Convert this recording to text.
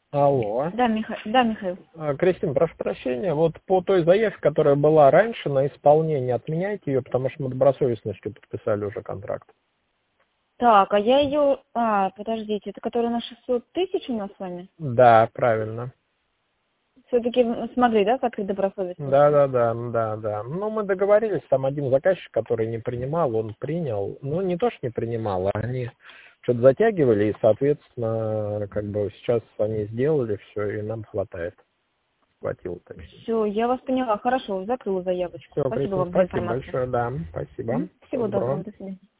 Алло. Да, да, Михаил. Кристин, прошу прощения, вот по той заявке, которая была раньше на исполнение, отменяйте ее, потому что мы добросовестностью подписали уже контракт. Так, а я ее... подождите, это которая на 600 тысяч у нас с вами? Да, правильно. Все-таки смогли, да, закрыть добросовестно все? Да. Ну, мы договорились, там один заказчик, который не принимал, он принял. Ну, не то, что не принимал, а они что-то затягивали, и, соответственно, как бы сейчас они сделали все, и нам хватает. Хватило, точнее. Все, я вас поняла. Хорошо, закрыла заявочку. Все, Спасибо Кристин, вам за спасибо информацию. большое, да, спасибо. Всего Всего доброго. доброго, до свидания.